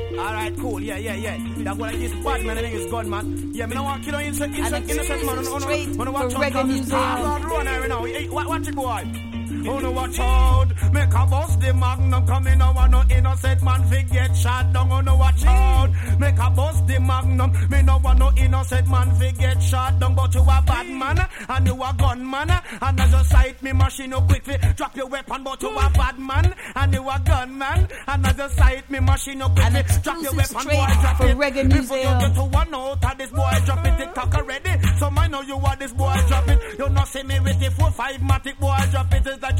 Alright, cool, yeah. That's what I this bad man, I think it's gunman. Yeah, me no want to kill innocent man. For reggae music. Run right now. Hey, watch it, boy. Oh no, watch out. Make a bust the magnum. Come in, no one no innocent man fi get shot down. Oh no, watch out. Make a bust the magnum. Me no want no innocent man fi get shot down. But you a bad man and you a gunman. And as you sight me machine, you quickly drop your weapon. But you a bad man and you a gunman. And as you sight me machine, you quickly drop your weapon. Boy, drop for it. reggae music. Before you get to one out of this boy, drop it. TikTok already. So I know you want this boy, drop it. You not see me with the 4-5 matic boy, drop it.